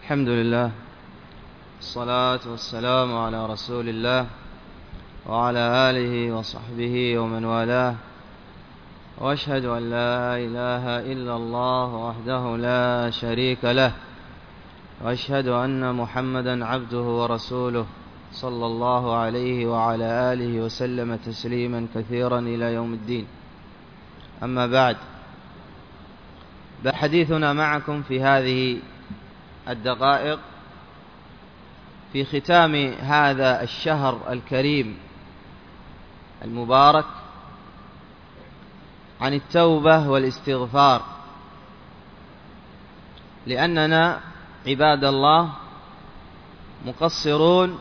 الحمد لله، الصلاة والسلام على رسول الله وعلى آله وصحبه ومن والاه، وأشهد أن لا إله إلا الله وحده لا شريك له، وأشهد أن محمدا عبده ورسوله صلى الله عليه وعلى آله وسلم تسليما كثيرا إلى يوم الدين. أما بعد، حديثنا معكم في هذه الدقائق في ختام هذا الشهر الكريم المبارك عن التوبة والاستغفار، لأننا عباد الله مقصرون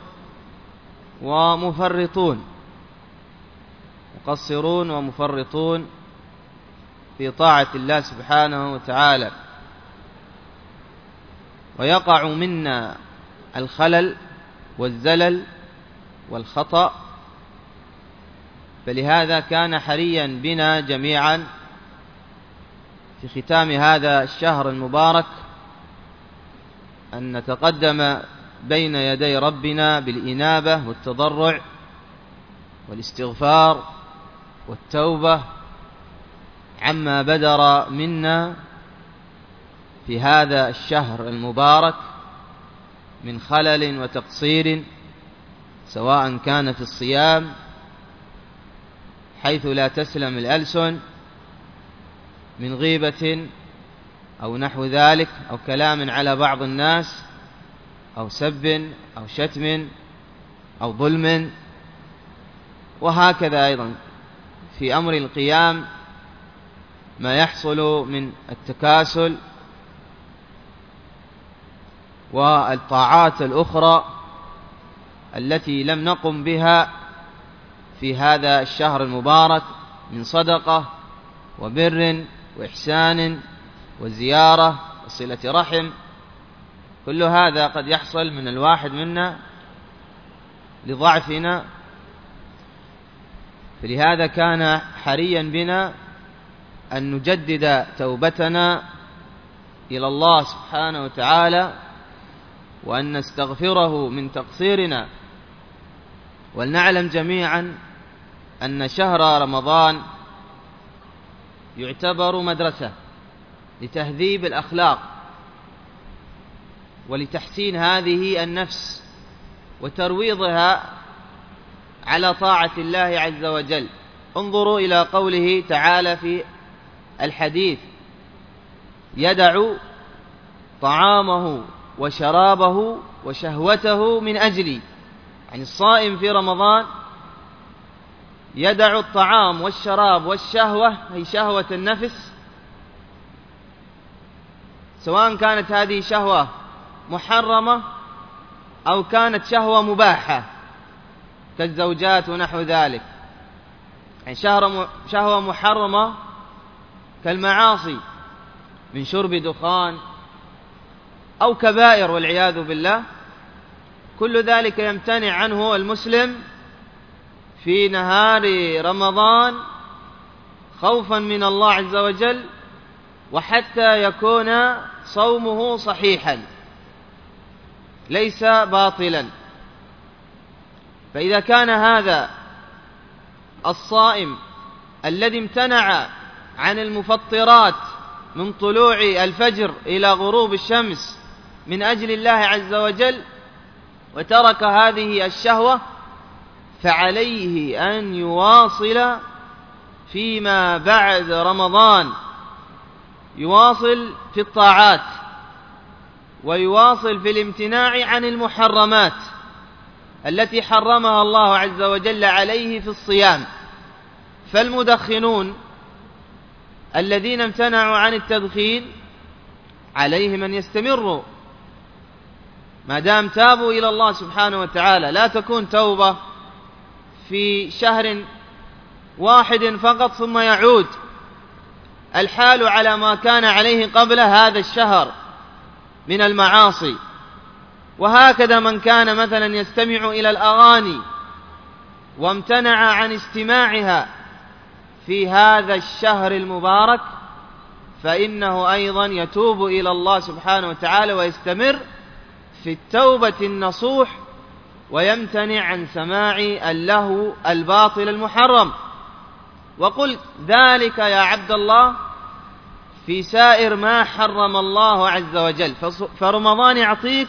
ومفرطون في طاعة الله سبحانه وتعالى، ويقع منا الخلل والزلل والخطأ. فلهذا كان حريا بنا جميعا في ختام هذا الشهر المبارك أن نتقدم بين يدي ربنا بالإنابة والتضرع والاستغفار والتوبة عما بدر منا في هذا الشهر المبارك من خلل وتقصير، سواء كان في الصيام حيث لا تسلم الألسن من غيبة أو نحو ذلك، أو كلام على بعض الناس، أو سب أو شتم أو ظلم، وهكذا أيضا في أمر القيام ما يحصل من التكاسل والطاعات الأخرى التي لم نقم بها في هذا الشهر المبارك من صدقة وبر وإحسان وزيارة وصلة رحم. كل هذا قد يحصل من الواحد منا لضعفنا، فلهذا كان حريا بنا أن نجدد توبتنا إلى الله سبحانه وتعالى، وأن نستغفره من تقصيرنا. ولنعلم جميعا أن شهر رمضان يعتبر مدرسة لتهذيب الأخلاق ولتحسين هذه النفس وترويضها على طاعة الله عز وجل. انظروا إلى قوله تعالى في الحديث: يدع طعامه وشرابه وشهوته من أجلي. يعني الصائم في رمضان يدع الطعام والشراب والشهوة، هي شهوة النفس، سواء كانت هذه شهوة محرمة أو كانت شهوة مباحة كالزوجات ونحو ذلك. يعني شهوة محرمة كالمعاصي من شرب دخان أو كبائر والعياذ بالله، كل ذلك يمتنع عنه المسلم في نهار رمضان خوفا من الله عز وجل، وحتى يكون صومه صحيحا ليس باطلا. فإذا كان هذا الصائم الذي امتنع عن المفطرات من طلوع الفجر إلى غروب الشمس من أجل الله عز وجل وترك هذه الشهوة، فعليه أن يواصل فيما بعد رمضان، يواصل في الطاعات ويواصل في الامتناع عن المحرمات التي حرمها الله عز وجل عليه في الصيام. فالمدخنون الذين امتنعوا عن التدخين عليهم أن يستمروا ما دام تابوا إلى الله سبحانه وتعالى. لا تكون توبة في شهر واحد فقط ثم يعود الحال على ما كان عليه قبل هذا الشهر من المعاصي. وهكذا من كان مثلا يستمع إلى الأغاني وامتنع عن استماعها في هذا الشهر المبارك، فإنه أيضا يتوب إلى الله سبحانه وتعالى ويستمر في التوبة النصوح ويمتنع عن سماع اللهو الباطل المحرم. وقل ذلك يا عبد الله في سائر ما حرم الله عز وجل. فرمضان يعطيك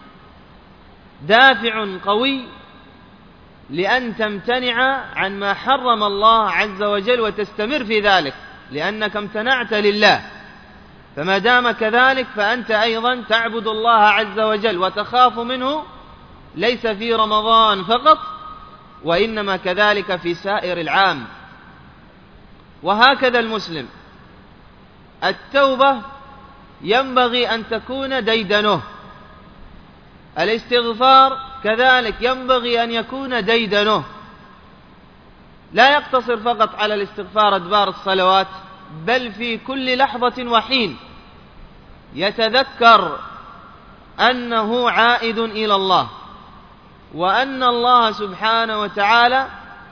دافع قوي لأن تمتنع عن ما حرم الله عز وجل وتستمر في ذلك، لأنك امتنعت لله. فما دام كذلك فأنت أيضا تعبد الله عز وجل وتخاف منه، ليس في رمضان فقط وإنما كذلك في سائر العام. وهكذا المسلم، التوبة ينبغي أن تكون ديدنه، الاستغفار كذلك ينبغي أن يكون ديدنه، لا يقتصر فقط على الاستغفار أدبار الصلوات، بل في كل لحظة وحين يتذكر أنه عائد إلى الله، وأن الله سبحانه وتعالى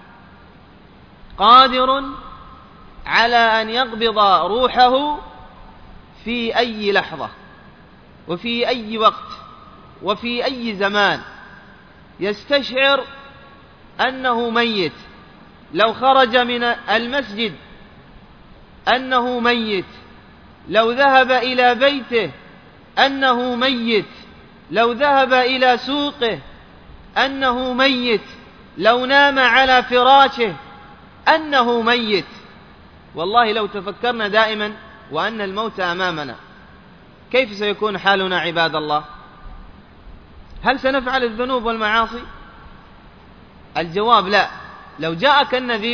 قادر على أن يقبض روحه في أي لحظة وفي أي وقت وفي أي زمان. يستشعر أنه ميت، لو خرج من المسجد أنه ميت، لو ذهب إلى بيته أنه ميت، لو ذهب إلى سوقه أنه ميت، لو نام على فراشه أنه ميت. والله لو تفكرنا دائما وأن الموت أمامنا، كيف سيكون حالنا عباد الله؟ هل سنفعل الذنوب والمعاصي؟ الجواب لا. لو جاءك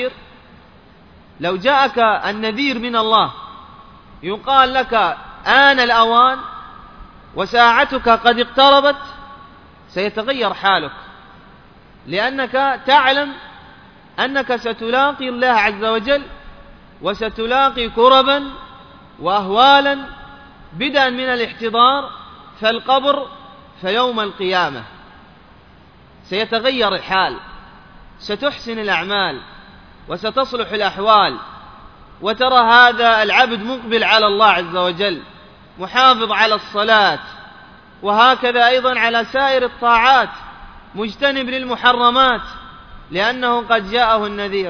النذير من الله يقال لك آن الأوان وساعتك قد اقتربت، سيتغير حالك، لأنك تعلم أنك ستلاقي الله عز وجل، وستلاقي كربا وأهوالا بدءا من الاحتضار فالقبر فيوم القيامة. سيتغير الحال، ستحسن الأعمال وستصلح الأحوال، وترى هذا العبد مقبل على الله عز وجل، محافظ على الصلاة، وهكذا أيضا على سائر الطاعات، مجتنب للمحرمات، لأنه قد جاءه النذير.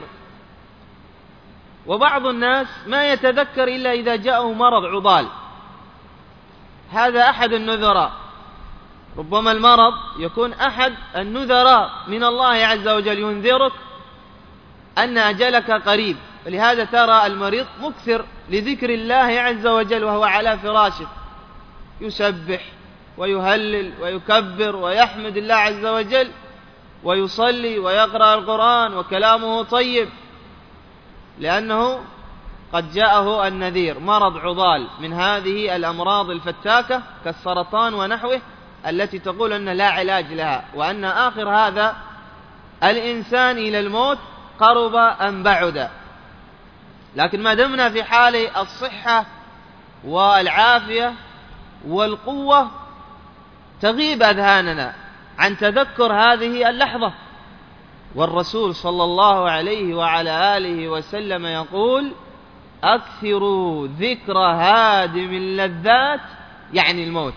وبعض الناس ما يتذكر إلا إذا جاءه مرض عضال، هذا أحد النذراء. ربما المرض يكون أحد النذراء من الله عز وجل، ينذرك أن أجلك قريب. ولهذا ترى المريض مكثر لذكر الله عز وجل وهو على فراشه، يسبح ويهلل ويكبر ويحمد الله عز وجل ويصلي ويقرأ القرآن وكلامه طيب، لأنه قد جاءه النذير، مرض عضال من هذه الأمراض الفتاكة كالسرطان ونحوه، التي تقول أن لا علاج لها، وأن آخر هذا الإنسان إلى الموت قرب أم بعد. لكن ما دمنا في حال الصحة والعافية والقوة تغيب أذهاننا عن تذكر هذه اللحظة. والرسول صلى الله عليه وعلى آله وسلم يقول: أكثروا ذكر هادم اللذات، يعني الموت.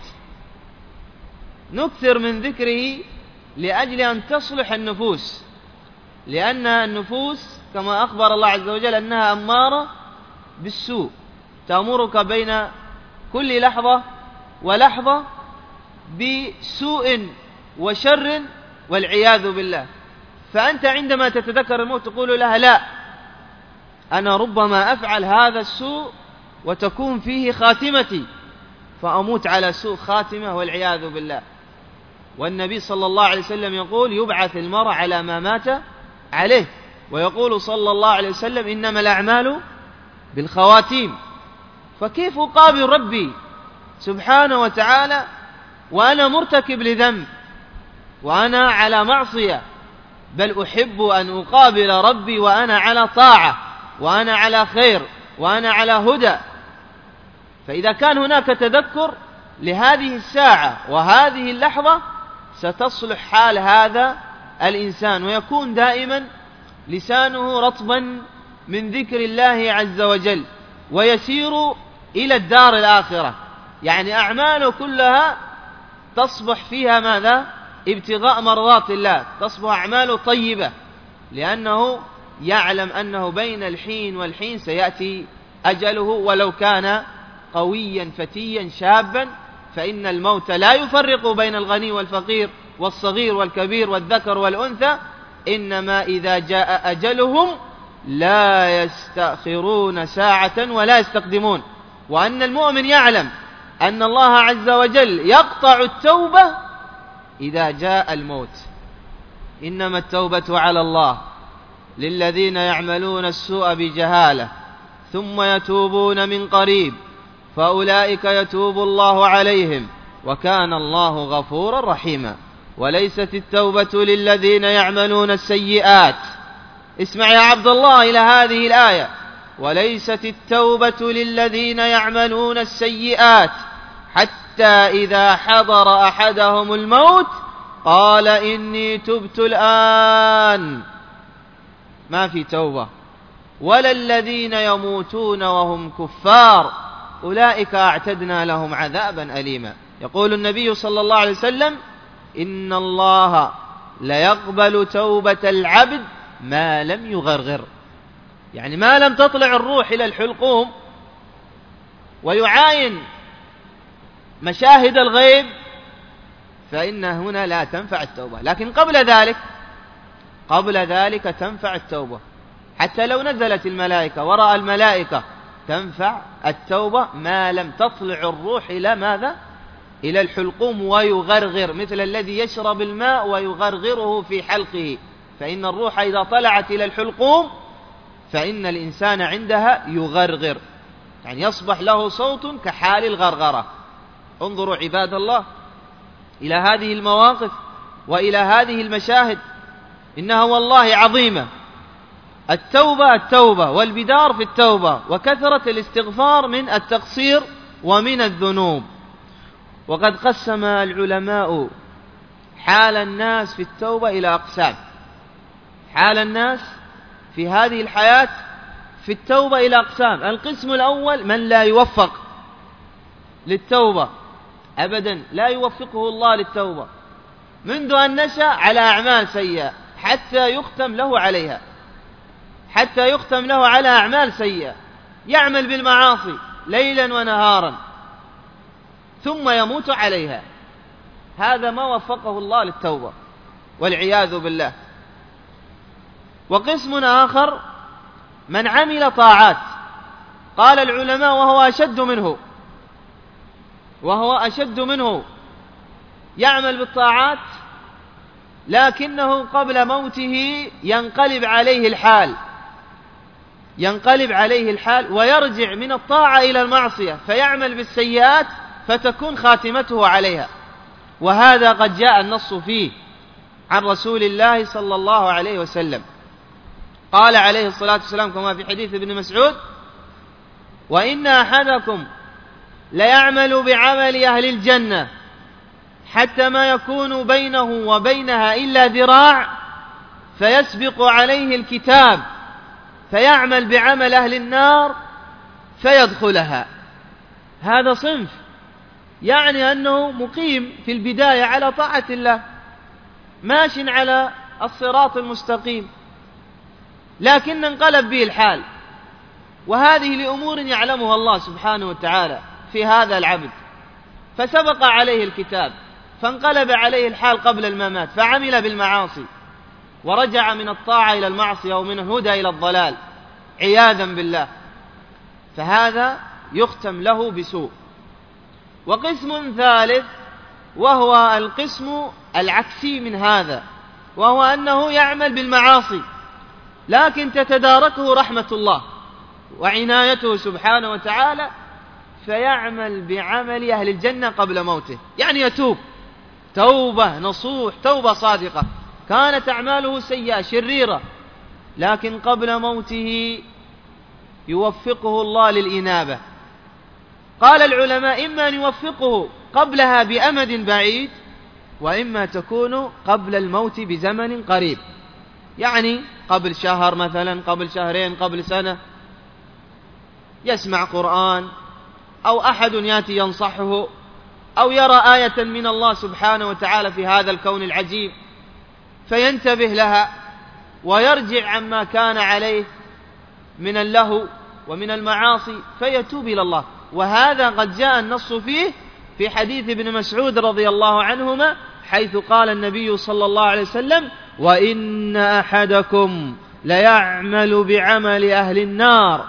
نكثر من ذكره لأجل أن تصلح النفوس، لأن النفوس كما أخبر الله عز وجل أنها أمارة بالسوء، تأمرك بين كل لحظة ولحظة بسوء وشر والعياذ بالله. فأنت عندما تتذكر الموت تقول لها: لا، أنا ربما أفعل هذا السوء وتكون فيه خاتمتي، فأموت على سوء خاتمة والعياذ بالله. والنبي صلى الله عليه وسلم يقول: يبعث المرء على ما مات عليه. ويقول صلى الله عليه وسلم: إنما الأعمال بالخواتيم. فكيف أقابل ربي سبحانه وتعالى وأنا مرتكب لذنب وأنا على معصية؟ بل أحب أن أقابل ربي وأنا على طاعة وأنا على خير وأنا على هدى. فإذا كان هناك تذكر لهذه الساعة وهذه اللحظة ستصلح حال هذا الإنسان، ويكون دائما لسانه رطبا من ذكر الله عز وجل، ويسير إلى الدار الآخرة، يعني أعماله كلها تصبح فيها ماذا؟ ابتغاء مرضات الله، تصبح أعماله طيبة، لأنه يعلم أنه بين الحين والحين سيأتي أجله، ولو كان قويا فتيا شابا، فإن الموت لا يفرق بين الغني والفقير والصغير والكبير والذكر والأنثى، إنما إذا جاء أجلهم لا يستأخرون ساعة ولا يستقدمون. وأن المؤمن يعلم أن الله عز وجل يقطع التوبة إذا جاء الموت. إنما التوبة على الله للذين يعملون السوء بجهالة ثم يتوبون من قريب فأولئك يتوب الله عليهم وكان الله غفورا رحيما. وليست التوبة للذين يعملون السيئات، اسمع يا عبد الله إلى هذه الآية، وليست التوبة للذين يعملون السيئات حتى إذا حضر أحدهم الموت قال إني تبت الآن، ما في توبة. ولا الذين يموتون وهم كفار أولئك أعتدنا لهم عذابا أليما. يقول النبي صلى الله عليه وسلم إن الله ليقبل توبة العبد ما لم يغرغر، يعني ما لم تطلع الروح إلى الحلقوم ويعاين مشاهد الغيب فإن هنا لا تنفع التوبة. لكن قبل ذلك تنفع التوبة، حتى لو نزلت الملائكة ورأى الملائكة تنفع التوبة ما لم تطلع الروح إلى ماذا؟ إلى الحلقوم ويغرغر، مثل الذي يشرب الماء ويغرغره في حلقه، فإن الروح إذا طلعت إلى الحلقوم فإن الإنسان عندها يغرغر، يعني يصبح له صوت كحال الغرغرة. انظروا عباد الله إلى هذه المواقف وإلى هذه المشاهد، إنها والله عظيمة. التوبة والبدار في التوبة وكثرة الاستغفار من التقصير ومن الذنوب. وقد قسم العلماء حال الناس في التوبة إلى أقسام. حال الناس في هذه الحياة في التوبة إلى أقسام. القسم الأول من لا يوفق للتوبة أبدا، لا يوفقه الله للتوبة منذ أن نشأ على أعمال سيئة حتى يختم له على أعمال سيئة، يعمل بالمعاصي ليلا ونهارا ثم يموت عليها. هذا ما وفقه الله للتوبة والعياذ بالله. وقسم آخر من عمل طاعات، قال العلماء وهو أشد منه يعمل بالطاعات لكنه قبل موته ينقلب عليه الحال ويرجع من الطاعة إلى المعصية فيعمل بالسيئات فتكون خاتمته عليها. وهذا قد جاء النص فيه عن رسول الله صلى الله عليه وسلم، قال عليه الصلاة والسلام كما في حديث ابن مسعود: وإن أحدكم ليعمل بعمل أهل الجنة حتى ما يكون بينه وبينها إلا ذراع فيسبق عليه الكتاب فيعمل بعمل أهل النار فيدخلها. هذا صنف يعني أنه مقيم في البداية على طاعة الله، ماش على الصراط المستقيم، لكن انقلب به الحال، وهذه لأمور يعلمها الله سبحانه وتعالى في هذا العبد، فسبق عليه الكتاب فانقلب عليه الحال قبل الممات فعمل بالمعاصي ورجع من الطاعة إلى المعصية ومن الهدى إلى الضلال عياذا بالله، فهذا يختم له بسوء. وقسم ثالث وهو القسم العكسي من هذا، وهو أنه يعمل بالمعاصي لكن تتداركه رحمة الله وعنايته سبحانه وتعالى فيعمل بعمل أهل الجنة قبل موته، يعني يتوب توبة نصوح، توبة صادقة، كانت أعماله سيئة شريرة لكن قبل موته يوفقه الله للإنابة. قال العلماء إما أن يوفقه قبلها بأمد بعيد وإما تكون قبل الموت بزمن قريب، يعني قبل شهر مثلا، قبل شهرين، قبل سنة، يسمع قرآن أو أحد يأتي ينصحه أو يرى آية من الله سبحانه وتعالى في هذا الكون العجيب فينتبه لها ويرجع عما كان عليه من اللهو ومن المعاصي فيتوب إلى الله. وهذا قد جاء النص فيه في حديث ابن مسعود رضي الله عنهما، حيث قال النبي صلى الله عليه وسلم: وإن أحدكم ليعمل بعمل أهل النار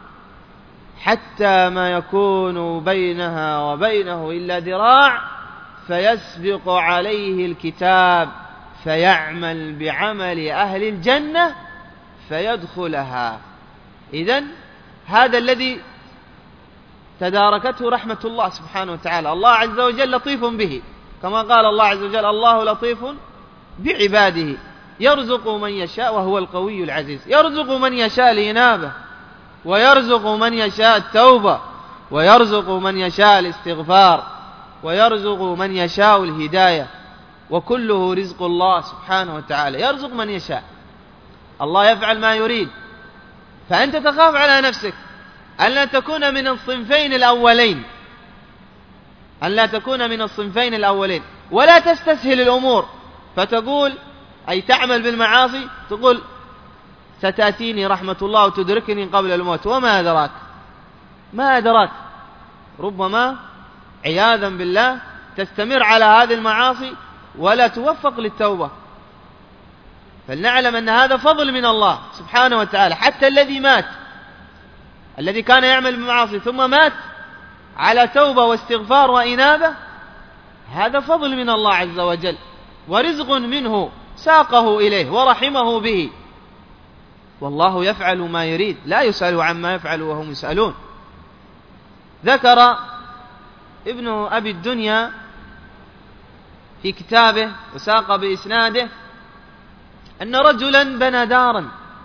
حتى ما يكون بينها وبينه إلا ذراع فيسبق عليه الكتاب فيعمل بعمل أهل الجنة فيدخلها. إذن هذا الذي تداركته رحمة الله سبحانه وتعالى. الله عز وجل لطيف به، كما قال الله عز وجل: الله لطيف بعباده يرزق من يشاء وهو القوي العزيز. يرزق من يشاء الإنابة، ويرزق من يشاء التوبة، ويرزق من يشاء الاستغفار، ويرزق من يشاء الهداية، وكله رزق الله سبحانه وتعالى. يرزق من يشاء، الله يفعل ما يريد. فأنت تخاف على نفسك أن لا تكون من الصنفين الأولين، أن لا تكون من الصنفين الأولين، ولا تستسهل الأمور فتقول، أي تعمل بالمعاصي، تقول ستأتيني رحمة الله وتدركني قبل الموت، وما أدراك، ما أدراك، ربما عياذا بالله تستمر على هذه المعاصي ولا توفق للتوبة. فلنعلم أن هذا فضل من الله سبحانه وتعالى. حتى الذي مات، الذي كان يعمل بالمعاصي ثم مات على توبة واستغفار وإنابة، هذا فضل من الله عز وجل ورزق منه ساقه إليه ورحمه به. والله يفعل ما يريد، لا يسأل عما يفعل وهم يسألون. ذكر ابن أبي الدنيا في كتابه وساق بإسناده أن رجلا بنى دارا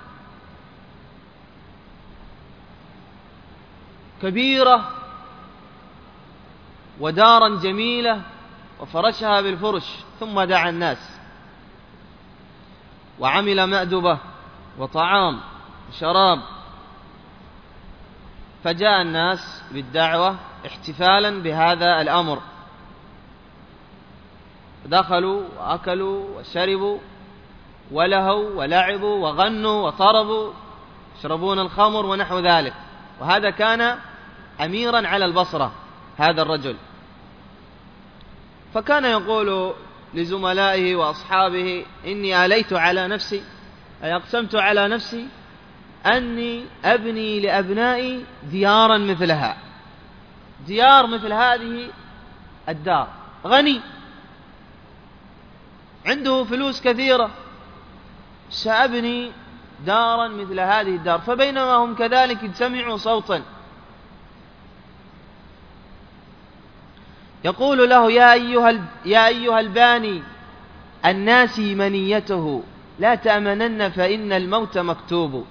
كبيرة ودارا جميلة وفرشها بالفرش، ثم دعا الناس وعمل مأدبة وطعام وشراب، فجاء الناس بالدعوة احتفالا بهذا الأمر، دخلوا وأكلوا وشربوا ولهوا ولعبوا وغنوا وطربوا، يشربون الخمر ونحو ذلك. وهذا كان أميرا على البصرة هذا الرجل، فكان يقول لزملائه وأصحابه: إني آليت على نفسي، أي أقسمت على نفسي أني أبني لأبنائي ديارا مثلها، ديار مثل هذه الدار، غني عنده فلوس كثيرة، سأبني دارا مثل هذه الدار. فبينما هم كذلك سمعوا صوتا يقول له: يا أيها الباني الناسي منيته لا تأمنن فإن الموت مكتوب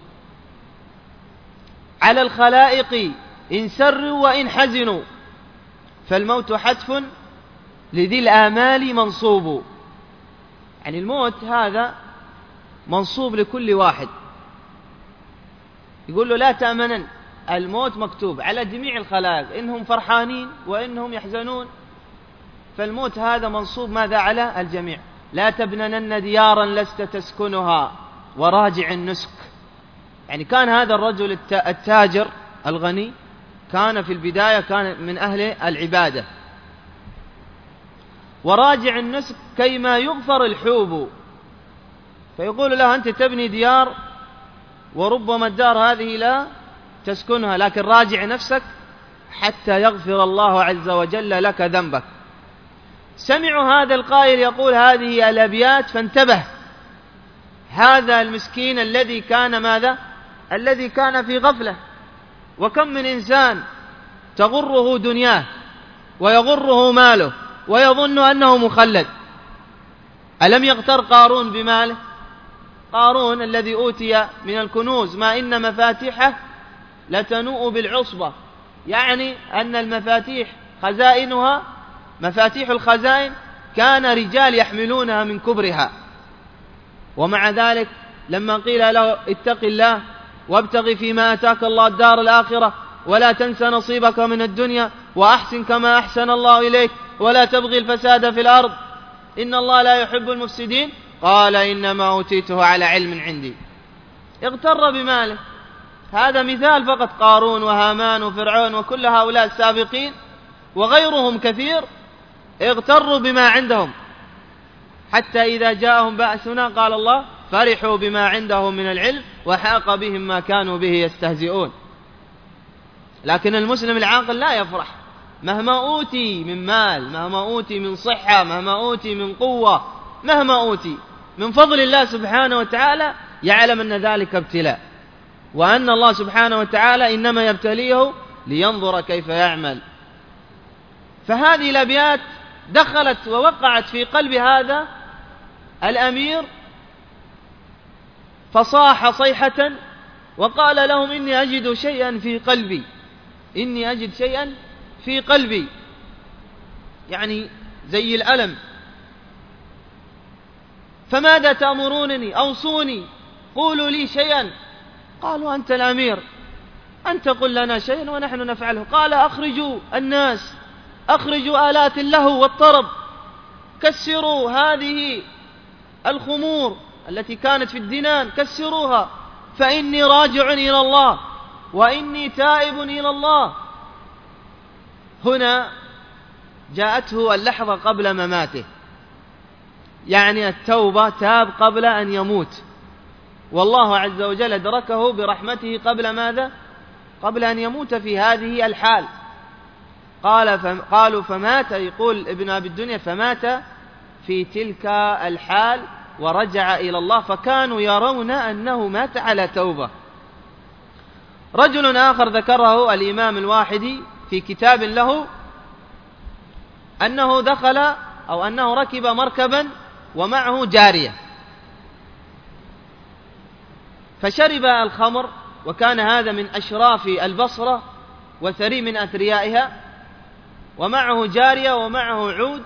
على الخلائق إن سروا وإن حزنوا فالموت حتف لذي الآمال منصوب. يعني الموت هذا منصوب لكل واحد، يقول له لا تأمنن، الموت مكتوب على جميع الخلائق، إنهم فرحانين وإنهم يحزنون، فالموت هذا منصوب ماذا على الجميع. لا تبننن ديارا لست تسكنها وراجع النسك. يعني كان هذا الرجل التاجر الغني كان في البداية كان من أهل العبادة، وراجع النسك كيما يغفر الحوب، فيقول له: أنت تبني ديار وربما الدار هذه لا تسكنها، لكن راجع نفسك حتى يغفر الله عز وجل لك ذنبك. سمعوا هذا القائل يقول هذه الأبيات فانتبه هذا المسكين الذي كان ماذا؟ الذي كان في غفلة. وكم من إنسان تغره دنياه ويغره ماله ويظن أنه مخلد. ألم يغتر قارون بماله؟ قارون الذي أوتي من الكنوز ما إن مفاتيحه لتنوء بالعصبة، يعني أن المفاتيح خزائنها، مفاتيح الخزائن كان رجال يحملونها من كبرها، ومع ذلك لما قيل له اتق الله وابتغ فيما آتاك الله الدار الآخرة ولا تنس نصيبك من الدنيا وأحسن كما أحسن الله إليك، ولا تبغي الفساد في الأرض إن الله لا يحب المفسدين. قال إنما أوتيته على علم عندي. اغتر بماله. هذا مثال فقط. قارون وهامان وفرعون وكل هؤلاء السابقين وغيرهم كثير اغتروا بما عندهم، حتى إذا جاءهم بأسنا قال الله فرحوا بما عندهم من العلم وحاق بهم ما كانوا به يستهزئون. لكن المسلم العاقل لا يفرح مهما أوتي من مال، مهما أوتي من صحة، مهما أوتي من قوة، مهما أوتي من فضل الله سبحانه وتعالى، يعلم أن ذلك ابتلاء، وأن الله سبحانه وتعالى إنما يبتليه لينظر كيف يعمل. فهذه الأبيات دخلت ووقعت في قلب هذا الأمير، فصاح صيحة وقال لهم إني أجد شيئا في قلبي، إني أجد شيئا في قلبي، يعني زي الألم. فماذا تأمرونني؟ أوصوني، قولوا لي شيئا. قالوا أنت الأمير، أنت قل لنا شيئا ونحن نفعله. قال أخرجوا الناس، أخرجوا آلات اللهو والطرب، كسروا هذه الخمور التي كانت في الدنان، كسروها، فإني راجع إلى الله وإني تائب إلى الله. هنا جاءته اللحظة قبل مماته، يعني التوبة، تاب قبل أن يموت، والله عز وجل أدركه برحمته قبل ماذا؟ قبل أن يموت في هذه الحال. قالوا فمات، يقول ابن أبي الدنيا فمات في تلك الحال ورجع إلى الله، فكانوا يرون أنه مات على توبة. رجل آخر ذكره الإمام الواحدي في كتاب له أنه دخل أو أنه ركب مركبا ومعه جارية، فشرب الخمر، وكان هذا من أشراف البصرة وثري من أثريائها، ومعه جارية ومعه عود،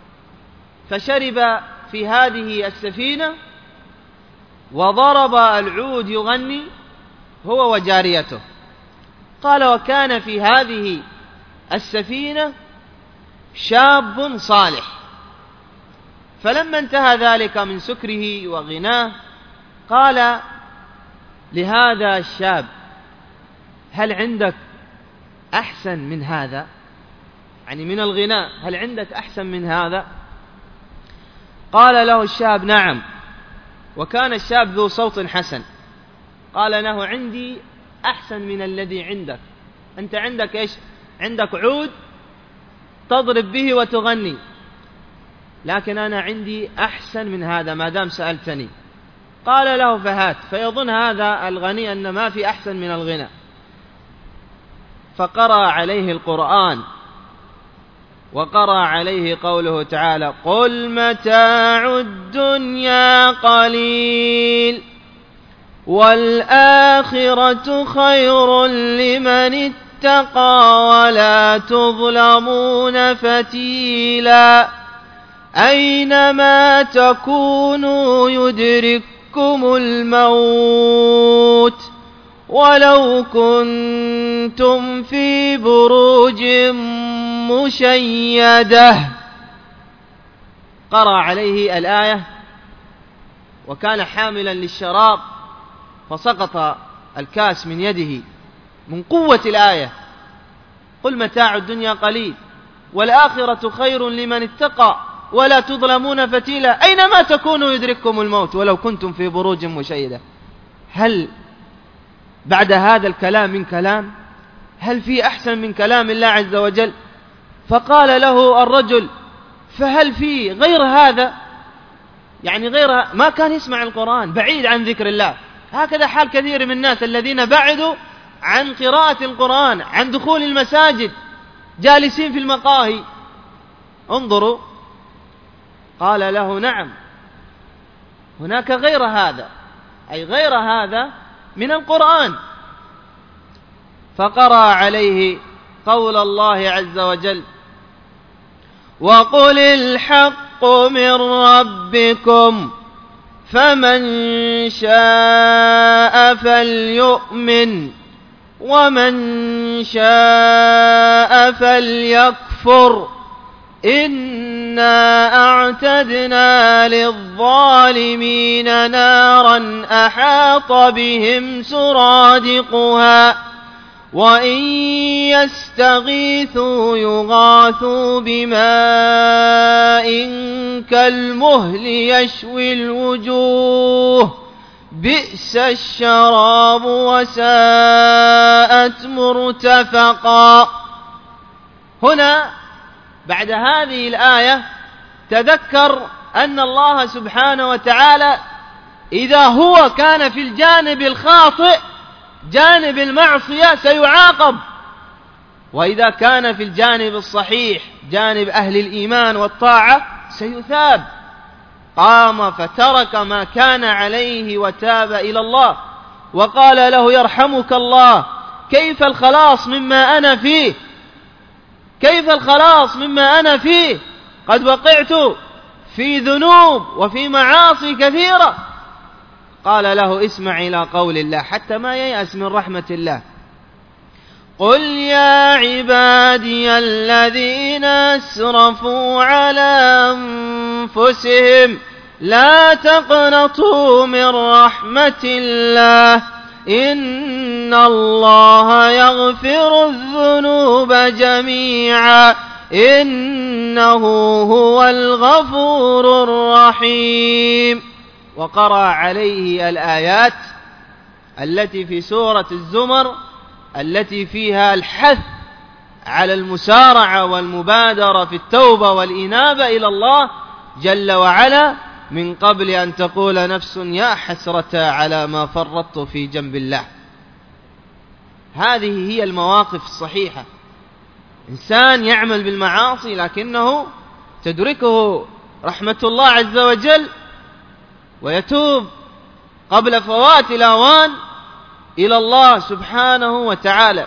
فشرب في هذه السفينة وضرب العود يغني هو وجاريته. قال وكان في هذه السفينة شاب صالح، فلما انتهى ذلك من سكره وغناه قال لهذا الشاب هل عندك أحسن من هذا؟ يعني من الغناء هل عندك أحسن من هذا؟ قال له الشاب نعم، وكان الشاب ذو صوت حسن. قال له عندي أحسن من الذي عندك، أنت عندك إيش؟ عندك عود تضرب به وتغني، لكن أنا عندي أحسن من هذا ما دام سألتني. قال له فهات، فيظن هذا الغني أن ما في أحسن من الغنى، فقرأ عليه القرآن، وقرأ عليه قوله تعالى قل متاع الدنيا قليل والآخرة خير لمن اتقى ولا تظلمون فتيلا أينما تكونوا يدرككم الموت ولو كنتم في بروج مشيدة. قرأ عليه الآية وكان حاملا للشراب، فسقط الكاس من يده من قوة الآية. قل متاع الدنيا قليل والآخرة خير لمن اتقى ولا تظلمون فتيلا أينما تكونوا يدرككم الموت ولو كنتم في بروج مشيدة. هل بعد هذا الكلام من كلام؟ هل في أحسن من كلام الله عز وجل؟ فقال له الرجل فهل في غير هذا؟ يعني غير ما كان يسمع القرآن، بعيد عن ذكر الله. هكذا حال كثير من الناس الذين بعدوا عن قراءة القرآن، عن دخول المساجد، جالسين في المقاهي. انظروا، قال له نعم هناك غير هذا، أي غير هذا من القرآن. فقرأ عليه قول الله عز وجل وقل الحق من ربكم فمن شاء فليؤمن ومن شاء فليكفر إنا أعتدنا للظالمين نارا أحاط بهم سرادقها وإن يستغيثوا يغاثوا بماء كالمهل يشوي الوجوه بئس الشراب وساءت مرتفقا. هنا بعد هذه الآية تذكر أن الله سبحانه وتعالى إذا هو كان في الجانب الخاطئ جانب المعصية سيعاقب، وإذا كان في الجانب الصحيح جانب أهل الإيمان والطاعة سيثاب. قام فترك ما كان عليه وتاب إلى الله وقال له يرحمك الله كيف الخلاص مما أنا فيه، كيف الخلاص مما أنا فيه، قد وقعت في ذنوب وفي معاصي كثيرة. قال له اسمع إلى قول الله حتى ما ييأس من رحمة الله. قل يا عبادي الذين أسرفوا على أنفسهم لا تقنطوا من رحمة الله إن الله يغفر الذنوب جميعا إنه هو الغفور الرحيم. وقرأ عليه الآيات التي في سورة الزمر التي فيها الحث على المسارعة والمبادرة في التوبة والإنابة إلى الله جل وعلا من قبل أن تقول نفس يا حسرة على ما فرطت في جنب الله. هذه هي المواقف الصحيحة. إنسان يعمل بالمعاصي لكنه تدركه رحمة الله عز وجل ويتوب قبل فوات الأوان إلى الله سبحانه وتعالى.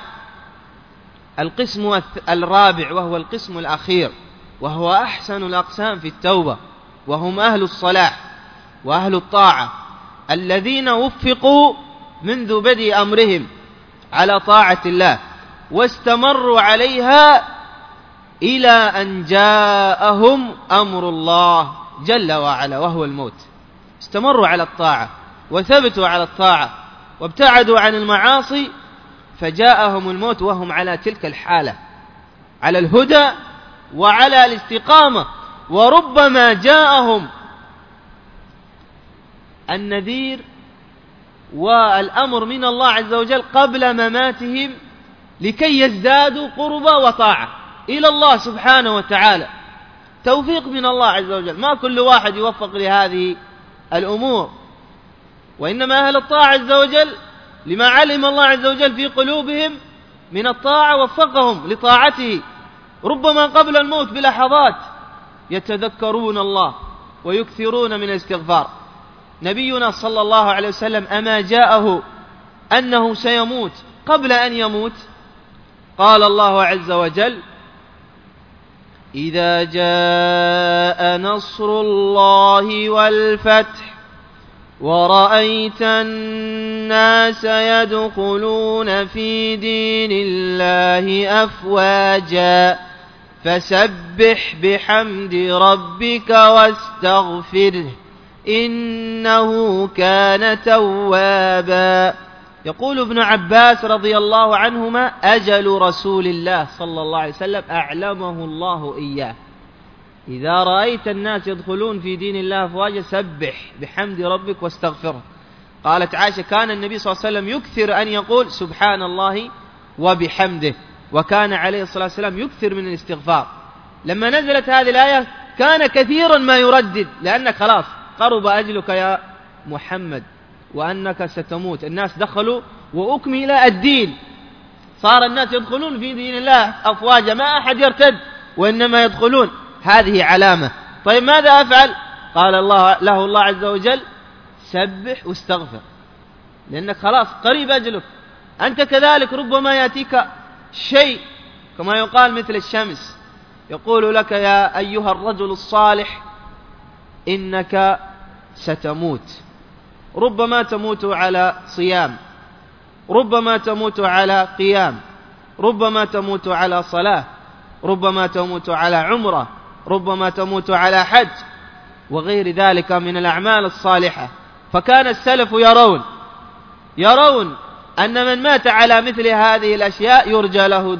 القسم الرابع وهو القسم الأخير وهو أحسن الأقسام في التوبة، وهم أهل الصلاح وأهل الطاعة الذين وفقوا منذ بدء أمرهم على طاعة الله واستمروا عليها إلى أن جاءهم أمر الله جل وعلا وهو الموت. استمروا على الطاعة وثبتوا على الطاعة وابتعدوا عن المعاصي فجاءهم الموت وهم على تلك الحالة، على الهدى وعلى الاستقامة. وربما جاءهم النذير والأمر من الله عز وجل قبل مماتهم لكي يزدادوا قربا وطاعة إلى الله سبحانه وتعالى. توفيق من الله عز وجل، ما كل واحد يوفق لهذه الأمور، وإنما أهل الطاعة عز وجل لما علم الله عز وجل في قلوبهم من الطاعة وفقهم لطاعته، ربما قبل الموت بلحظات يتذكرون الله ويكثرون من الاستغفار. نبينا صلى الله عليه وسلم أما جاءه أنه سيموت قبل أن يموت؟ قال الله عز وجل إذا جاء نصر الله والفتح ورأيت الناس يدخلون في دين الله أفواجا فسبح بحمد ربك واستغفره إنه كان توابا. يقول ابن عباس رضي الله عنهما أجل رسول الله صلى الله عليه وسلم أعلمه الله إياه إذا رأيت الناس يدخلون في دين الله أفواجا سبح بحمد ربك واستغفره. قالت عائشة كان النبي صلى الله عليه وسلم يكثر أن يقول سبحان الله وبحمده، وكان عليه الصلاة والسلام يكثر من الاستغفار. لما نزلت هذه الآية كان كثيرا ما يردد لأنك خلاص قرب أجلك يا محمد وأنك ستموت. الناس دخلوا وأكمل الدين، صار الناس يدخلون في دين الله أفواجا، ما أحد يرتد وإنما يدخلون. هذه علامة. طيب ماذا أفعل؟ قال الله عز وجل سبح واستغفر لأنك خلاص قريب أجلك. أنت كذلك ربما يأتيك شيء كما يقال مثل الشمس يقول لك يا أيها الرجل الصالح إنك ستموت. ربما تموت على صيام، ربما تموت على قيام، ربما تموت على صلاة، ربما تموت على عمرة، ربما تموت على حج وغير ذلك من الأعمال الصالحة. فكان السلف يرون أن من مات على مثل هذه الأشياء يرجى له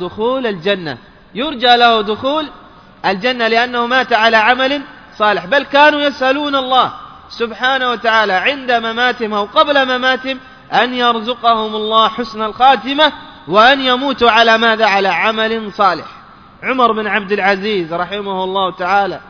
دخول الجنة لأنه مات على عمل صالح. بل كانوا يسألون الله سبحانه وتعالى عند مماتهم أو قبل مماتهم أن يرزقهم الله حسن الخاتمة وأن يموتوا على ماذا؟ على عمل صالح. عمر بن عبد العزيز رحمه الله تعالى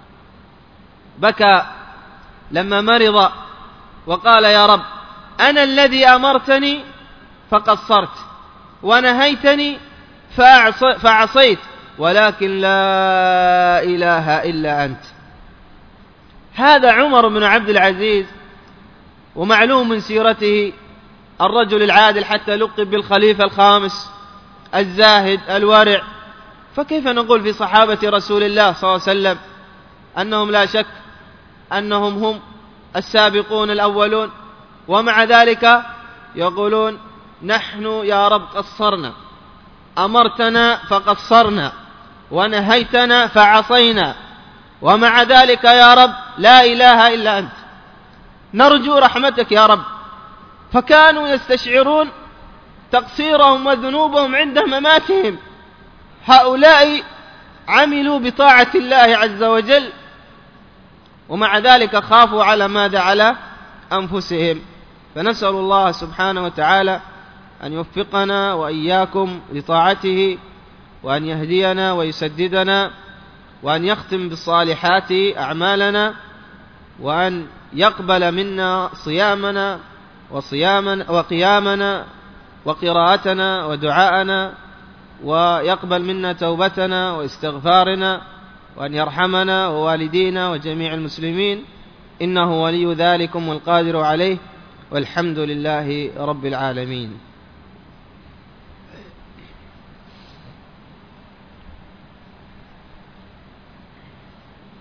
بكى لما مرض وقال: يا رب، أنا الذي أمرتني فقصرت ونهيتني فعصيت، ولكن لا إله إلا أنت. هذا عمر بن عبد العزيز، ومعلوم من سيرته الرجل العادل حتى لقب بالخليفة الخامس الزاهد الورع. فكيف نقول في صحابة رسول الله صلى الله عليه وسلم أنهم لا شك أنهم هم السابقون الأولون، ومع ذلك يقولون: نحن يا رب قصرنا، أمرتنا فقصرنا ونهيتنا فعصينا، ومع ذلك يا رب لا إله إلا أنت، نرجو رحمتك يا رب. فكانوا يستشعرون تقصيرهم وذنوبهم عند مماتهم. هؤلاء عملوا بطاعة الله عز وجل، ومع ذلك خافوا على ماذا؟ على أنفسهم. فنسأل الله سبحانه وتعالى أن يوفقنا وإياكم لطاعته، وأن يهدينا ويسددنا، وأن يختم بالصالحات أعمالنا، وأن يقبل منا صيامنا وقيامنا وقراءتنا ودعاءنا، ويقبل منا توبتنا واستغفارنا، وأن يرحمنا ووالدينا وجميع المسلمين، إنه ولي ذلكم والقادر عليه، والحمد لله رب العالمين.